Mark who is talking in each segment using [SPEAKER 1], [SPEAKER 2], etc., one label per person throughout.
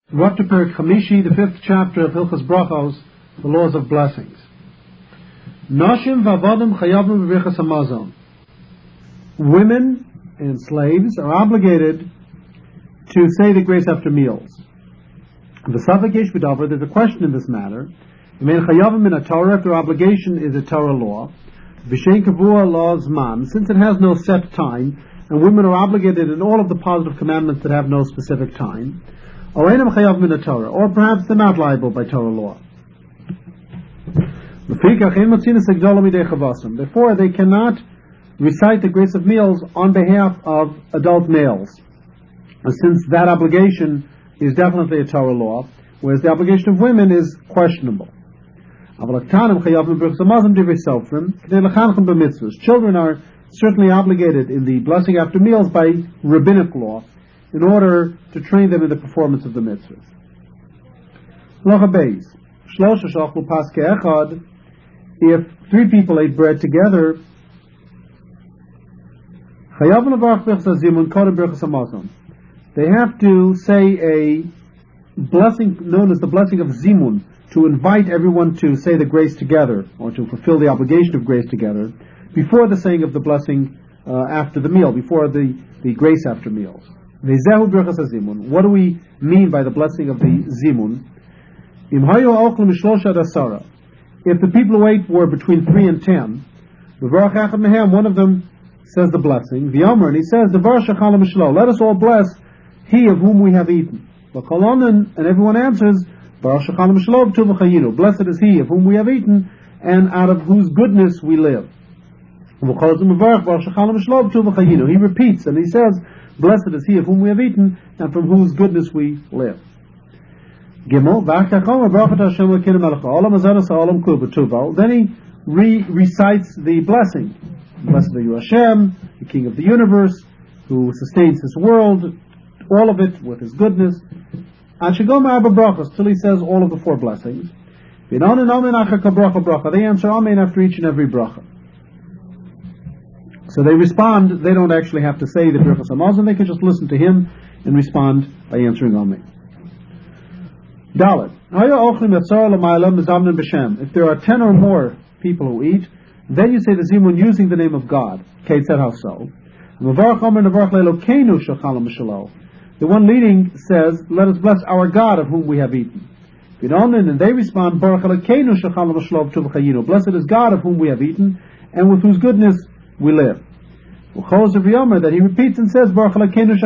[SPEAKER 1] We're up to Perek Chamishi, the 5th chapter of Hilchos Brachos, the laws of blessings. Nashim v'avadim chayavim b'brichas hamazon. Women and slaves are obligated to say the grace after meals. The Safek Yesh B'davar, there's a question in this matter. When chayavim in a Torah, if their obligation is a Torah law, v'shein kavua law zman, since it has no set time, and women are obligated in all of the positive commandments that have no specific time, or perhaps they're not liable by Torah law. Therefore, they cannot recite the grace of meals on behalf of adult males, since that obligation is definitely a Torah law, whereas the obligation of women is questionable. Children are certainly obligated in the blessing after meals by rabbinic law, in order to train them in the performance of the mitzvahs. If three people ate bread together, they have to say a blessing known as the blessing of Zimun, to invite everyone to say the grace together, or to fulfill the obligation of grace together, before the saying of the blessing after the meal, before the grace after meals. What do we mean by the blessing of the Zimun? If the people who ate were between 3 and 10, one of them says the blessing, and he says, let us all bless he of whom we have eaten. And everyone answers, blessed is he of whom we have eaten, and out of whose goodness we live. He repeats and he says, blessed is he of whom we have eaten, and from whose goodness we live. Then he recites the blessing. Blessed are you Hashem, the King of the universe, who sustains this world, all of it with his goodness. Till he says all of the 4 blessings. They answer Amen after each and every bracha. So they respond, they don't actually have to say the Birchas Hamazon, they can just listen to him and respond by answering Amen. Dalet. If there are 10 or more people who eat, then you say the Zimun using the name of God. Kate said how so. The one leading says, let us bless our God of whom we have eaten. And they respond, blessed is God of whom we have eaten, and with whose goodness we live. That he repeats and says, blessed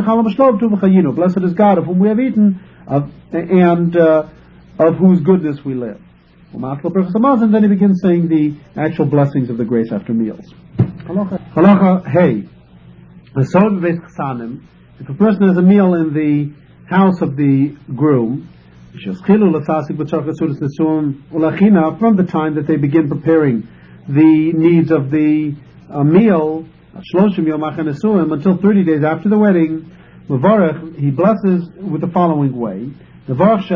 [SPEAKER 1] is God of whom we have eaten, and of whose goodness we live. Then he begins saying the actual blessings of the grace after meals. Halacha hey. If a person has a meal in the house of the groom, from the time that they begin preparing the needs of the meal, until 30 days after the wedding, he blesses with the following way. Blessed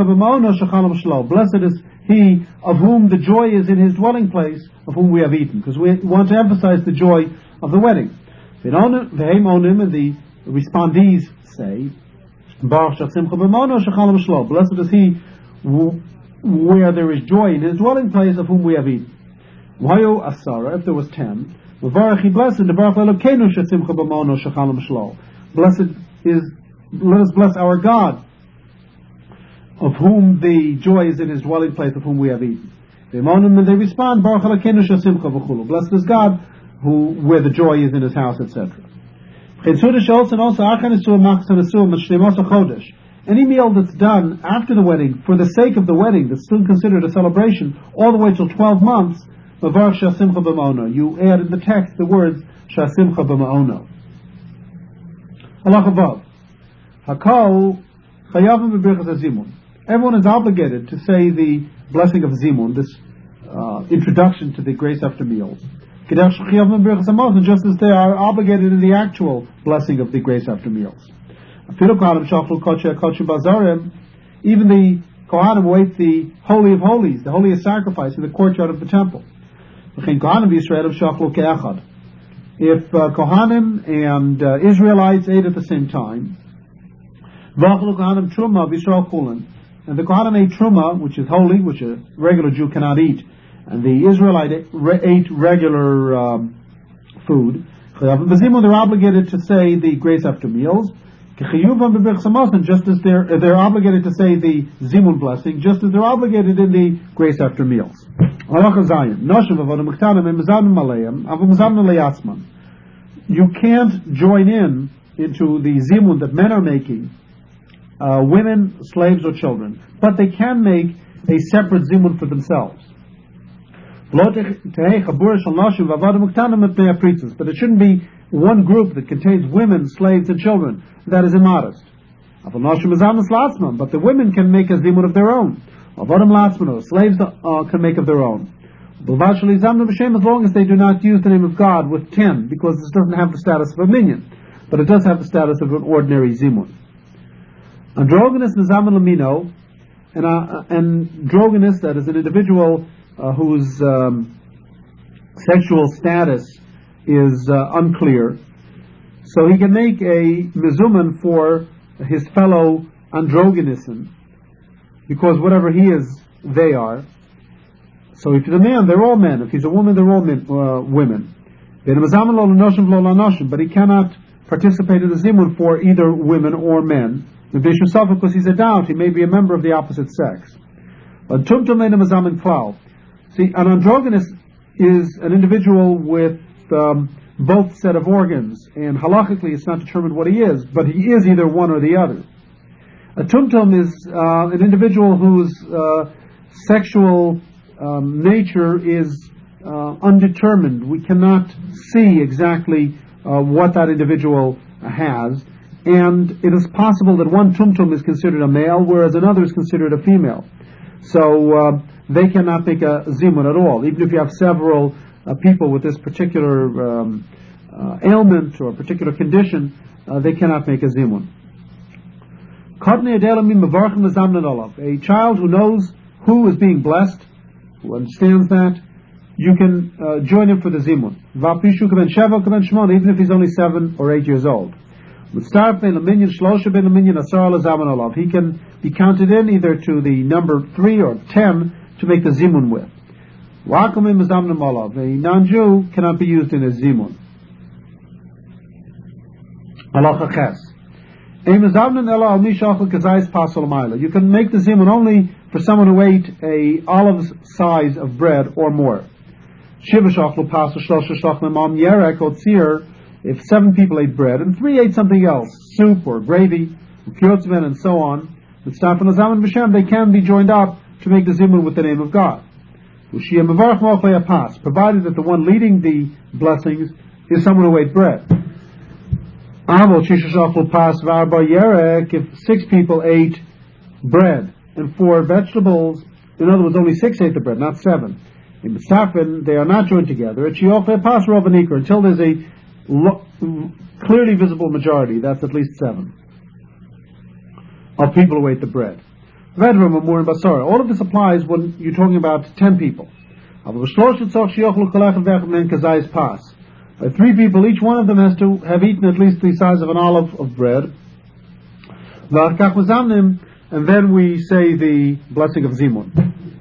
[SPEAKER 1] is he of whom the joy is in his dwelling place, of whom we have eaten, because we want to emphasize the joy of the wedding. And the respondees say, blessed is he where there is joy in his dwelling place, of whom we have eaten. If there was 10, blessed is, let us bless our God, of whom the joy is in his dwelling place, of whom we have eaten. And they respond, blessed is God, where the joy is in his house, etc. Any meal that's done after the wedding, for the sake of the wedding, that's still considered a celebration, all the way till 12 months, you add in the text the words Shasimcha b'ma'ono. Halacha vav. Hakol chayavim b'brichas hazimun. Everyone is obligated to say the blessing of Zimun, this introduction to the grace after meals, just as they are obligated in the actual blessing of the grace after meals. Even the Kohanim who ate the Holy of Holies, the holiest sacrifice, in the courtyard of the temple. If Kohanim and Israelites ate at the same time, V'achlu kohanim truma b'Yisrael chulin. And the kohanim ate truma, which is holy, which a regular Jew cannot eat, and the Israelite ate regular food. They're obligated to say the grace after meals, just as they're obligated to say the zimun blessing, just as they're obligated in the grace after meals. You can't join into the zimun that men are making, women, slaves, or children, but they can make a separate zimun for themselves. But it shouldn't be one group that contains women, slaves, and children. That is immodest. But the women can make a zimun of their own. Slaves can make of their own. As long as they do not use the name of God with 10, because this doesn't have the status of a minyan, but it does have the status of an ordinary zimun. Androgynous nizamin lamino, and androgynous, that is an individual whose sexual status is unclear, so he can make a mizuman for his fellow androgynusin, because whatever he is, they are. So if he's a man, they're all men. If he's a woman, they're all women. But he cannot participate in the zimun for either women or men, because he's a doubt, he may be a member of the opposite sex. But see, an androgynous is an individual with both set of organs, and halachically it's not determined what he is, but he is either one or the other. A tumtum is an individual whose sexual nature is undetermined. We cannot see exactly what that individual has, and it is possible that one tumtum is considered a male, whereas another is considered a female. So they cannot make a zimun at all. Even if you have several people with this particular ailment or particular condition, they cannot make a zimun. A child who knows who is being blessed, who understands that, you can join him for the zimun. Even if he's only 7 or 8 years old. He can be counted in either to the number 3 or 10 to make the zimun with. A non-Jew cannot be used in a zimun. You can make the zimun only for someone who ate a olive's size of bread or more. If 7 people ate bread and 3 ate something else, soup or gravy, and so on, they can be joined up to make the zimun with the name of God. Provided that the one leading the blessings is someone who ate bread. If 6 people ate bread and 4 vegetables, in other words, only 6 ate the bread, not 7. In Mitzafin, they are not joined together. Until there's a clearly visible majority, that's at least 7 of people who ate the bread. All of this applies when you're talking about 10 people. By 3 people, each one of them has to have eaten at least the size of an olive of bread. And then we say the blessing of zimun.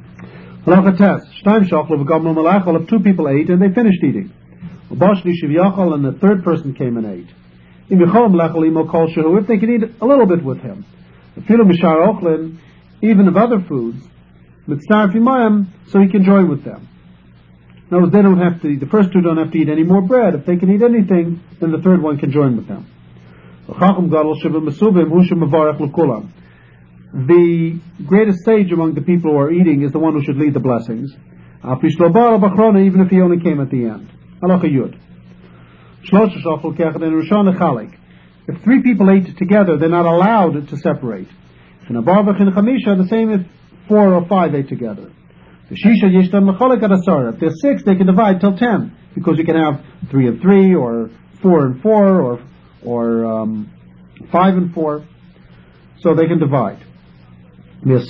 [SPEAKER 1] If 2 people ate and they finished eating, and the 3rd person came and ate, if they can eat a little bit with him, even of other foods, so he can join with them. In other words, they don't have to, the first 2 don't have to eat any more bread. If they can eat anything, then the 3rd one can join with them. The greatest sage among the people who are eating is the one who should lead the blessings, even if he only came at the end. If 3 people ate together, they're not allowed to separate. The same if 4 or 5 ate together. If there's 6, they can divide till 10, because you can have 3 and 3, or 4 and 4, or 5 and 4, so they can divide. More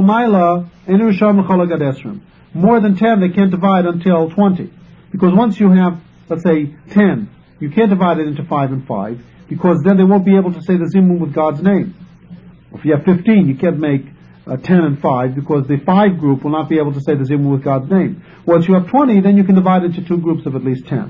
[SPEAKER 1] than 10, they can't divide until 20, because once you have, let's say, 10, you can't divide it into 5 and 5, because then they won't be able to say the zimun with God's name. If you have 15, you can't make 10 and 5, because the 5 group will not be able to say the zimun with God's name. Once you have 20, then you can divide into 2 groups of at least 10.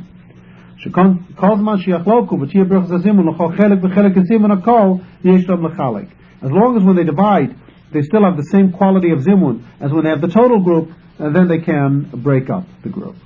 [SPEAKER 1] As long as when they divide, they still have the same quality of zimun as when they have the total group, and then they can break up the group.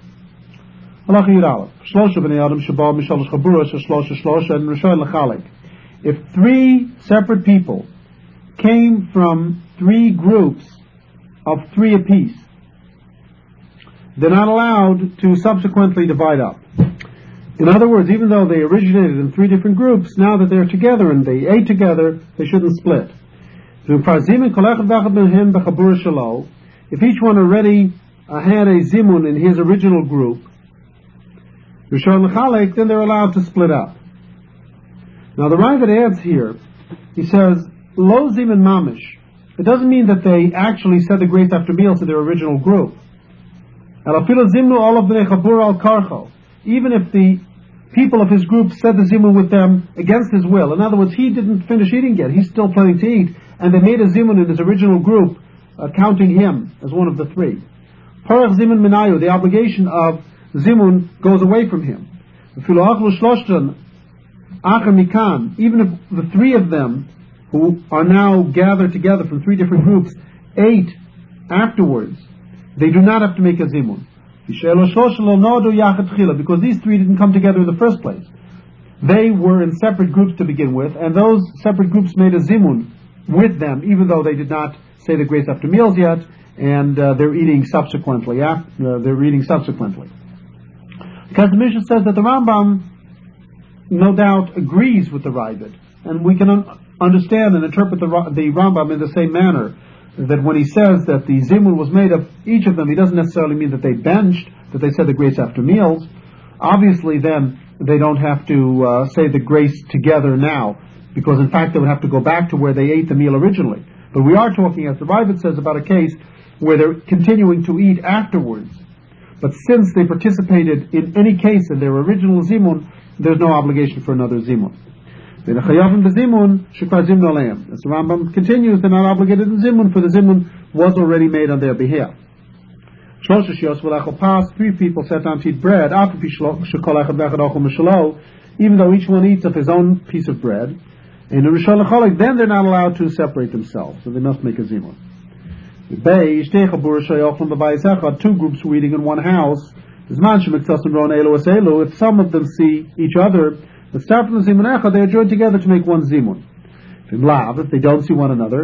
[SPEAKER 1] If 3 separate people came from 3 groups of 3 apiece, they're not allowed to subsequently divide up. In other words, even though they originated in 3 different groups, now that they're together and they ate together, they shouldn't split. If each one already had a zimun in his original group, then they're allowed to split up. Now the Ravid adds here, he says, Lo zimun mamish. It doesn't mean that they actually said the grace after meals to their original group. Even if the people of his group said the zimun with them against his will. In other words, he didn't finish eating yet. He's still planning to eat, and they made a zimun in his original group, counting him as one of the 3. Parach zimun minayu, the obligation of zimun goes away from him. Even if the 3 of them, who are now gathered together from 3 different groups, ate afterwards, they do not have to make a zimun. Because these 3 didn't come together in the first place. They were in separate groups to begin with, and those separate groups made a zimun with them, even though they did not say the grace after meals yet, and they're eating subsequently. Because the Mishnah says that the Rambam no doubt agrees with the Ravid, and we can understand and interpret the Rambam in the same manner, that when he says that the zimun was made of each of them, he doesn't necessarily mean that they benched, that they said the grace after meals. Obviously then they don't have to say the grace together now, because in fact they would have to go back to where they ate the meal originally. But we are talking, as the Ravid says, about a case where they're continuing to eat afterwards. But since they participated in any case in their original zimun, there's no obligation for another zimun. As the Rambam continues, they're not obligated in zimun, for the zimun was already made on their behalf. 3 people sat down to eat bread, even though each one eats of his own piece of bread. And then they're not allowed to separate themselves, so they must make a zimun. 2 groups were eating in one house. If some of them see each other, they are joined together to make one zimun. If they don't see one another,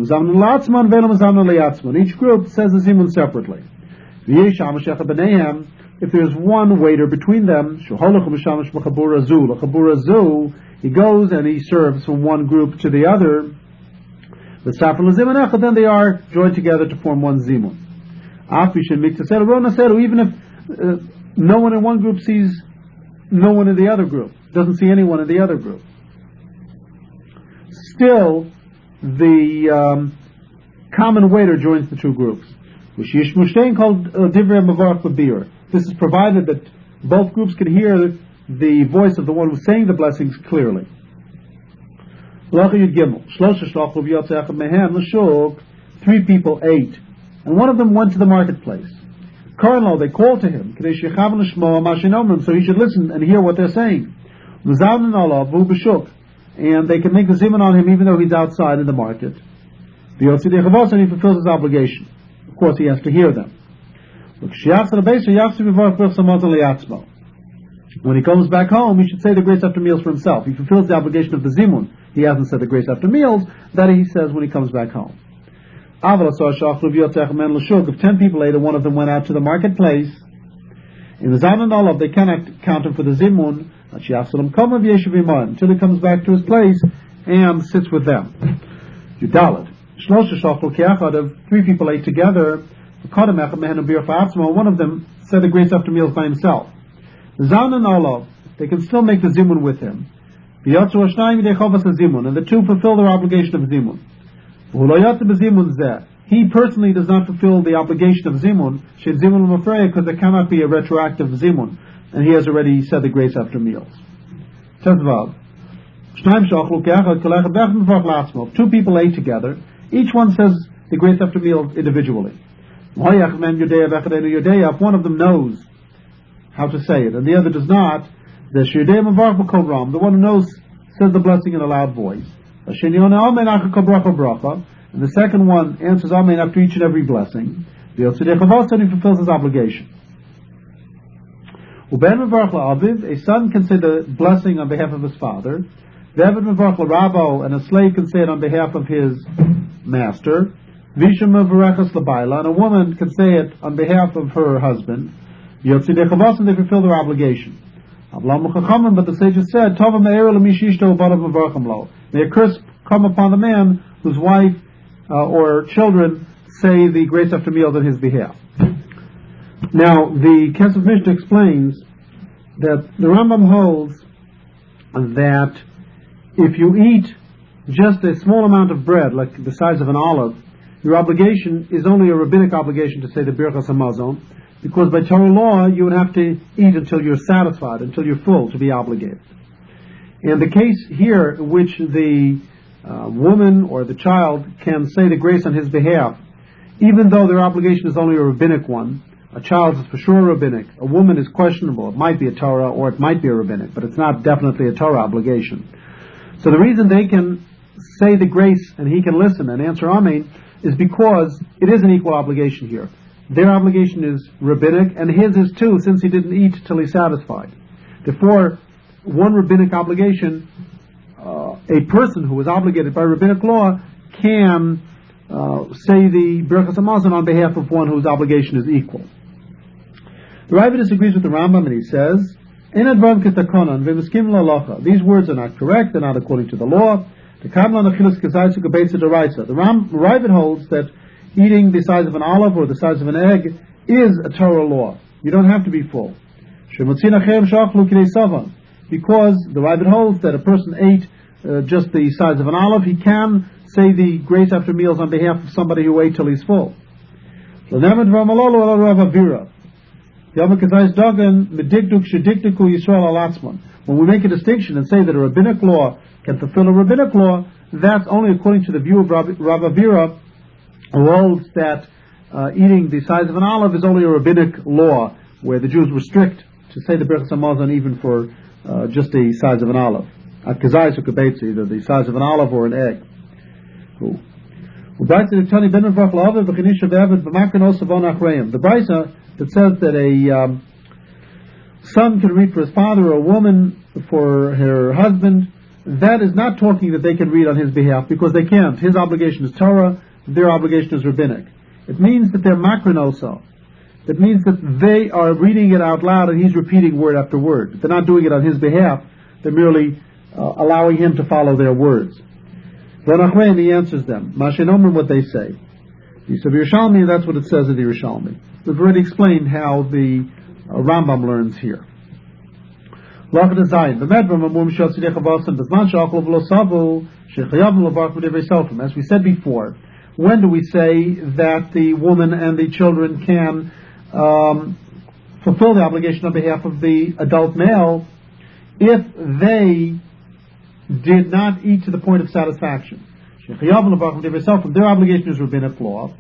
[SPEAKER 1] each group says the zimun separately. If there's one waiter between them, he goes and he serves from one group to the other, then they are joined together to form one zimun. Even if no one in one group sees no one in the other group, doesn't see anyone in the other group, still the common waiter joins the 2 groups. This is provided that both groups can hear the voice of the one who's saying the blessings clearly. 3 people ate, and one of them went to the marketplace. They called to him, so he should listen and hear what they're saying. And they can make the zimun on him even though he's outside in the market. And he fulfills his obligation. Of course, he has to hear them. When he comes back home, he should say the grace after meals for himself. He fulfills the obligation of the zimun. He hasn't said the grace after meals, that he says when he comes back home. If 10 people ate and one of them went out to the marketplace, in the Zanan Olav, they cannot count him for the zimun until he comes back to his place and sits with them. Yudalit. 3 people ate together. One of them said the grace after meals by himself. Zanan Olav, they can still make the zimun with him. And the 2 fulfill their obligation of zimun. He personally does not fulfill the obligation of zimun, because there cannot be a retroactive zimun, and he has already said the grace after meals. Tezvav. If two people ate together, each one says the grace after meal individually. If one of them knows how to say it and the other does not, the one who knows says the blessing in a loud voice. And the second one answers Amen after each and every blessing. He fulfills his obligation. A son can say the blessing on behalf of his father. And a slave can say it on behalf of his master. And a woman can say it on behalf of her husband. They fulfill their obligation. But the sages said, may a curse come upon the man whose wife or children say the grace after meals on his behalf. Now, the Kesef Mishnah explains that the Rambam holds that if you eat just a small amount of bread, like the size of an olive, your obligation is only a rabbinic obligation to say the Birchas Hamazon, because by Torah law you would have to eat until you're satisfied, until you're full, to be obligated. And the case here in which the woman or the child can say the grace on his behalf, even though their obligation is only a rabbinic one, a child is for sure rabbinic, a woman is questionable, it might be a Torah or it might be a rabbinic, but it's not definitely a Torah obligation. So the reason they can say the grace and he can listen and answer Amen is because it is an equal obligation here. Their obligation is rabbinic, and his is too, since he didn't eat till he's satisfied. Therefore, one rabbinic obligation, a person who is obligated by rabbinic law can say the Birchas Hamazon on behalf of one whose obligation is equal. The Rava disagrees with the Rambam, and he says, these words are not correct, they're not according to the law. The Rava holds that eating the size of an olive or the size of an egg is a Torah law. You don't have to be full. Because the Rava holds that a person ate just the size of an olive, he can say the grace after meals on behalf of somebody who ate till he's full. When we make a distinction and say that a rabbinic law can fulfill a rabbinic law, that's only according to the view of Rav Avira, who holds that eating the size of an olive is only a rabbinic law, where the Jews were strict to say the Birchas Hamazon even for just the size of an olive. Either the size of an olive or an egg. The Brisa that says that a son can read for his father or a woman for her husband, that is not talking that they can read on his behalf, because they can't. His obligation is Torah, their obligation is rabbinic. It means that they're makrinoso. It means that they are reading it out loud and he's repeating word after word. They're not doing it on his behalf, they're merely allowing him to follow their words. Then he answers them, Mashenomer, what they say. He said, Yerushalmi, that's what it says in the Yerushalmi. We've already explained how the Rambam learns here. As we said before, when do we say that the woman and the children can fulfill the obligation on behalf of the adult male if they did not eat to the point of satisfaction? Their obligation is rabbinic law.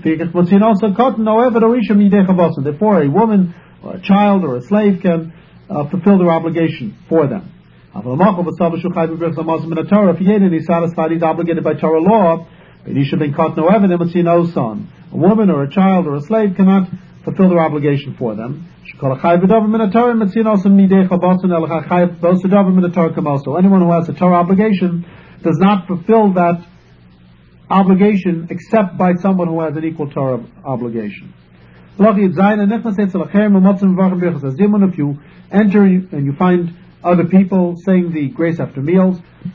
[SPEAKER 1] Therefore, a woman or a child or a slave can fulfill their obligation for them. If he ain't satisfied, he's obligated by Torah law. A woman or a child or a slave cannot fulfill their obligation for them. Anyone who has a Torah obligation does not fulfill that obligation except by someone who has an equal Torah obligation. If you enter and you find other people saying the grace after meals,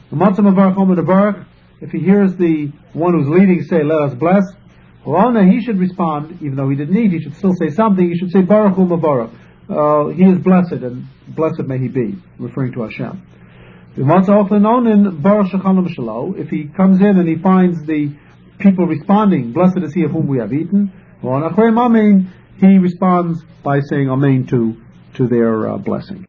[SPEAKER 1] if he hears the one who's leading say, let us bless, he should respond, even though he didn't eat, he should still say something. He should say, Baruch Hu Mabarak. He is blessed, and blessed may he be, referring to Hashem. If he comes in and he finds the people responding, blessed is he of whom we have eaten, he responds by saying Amen to their blessing.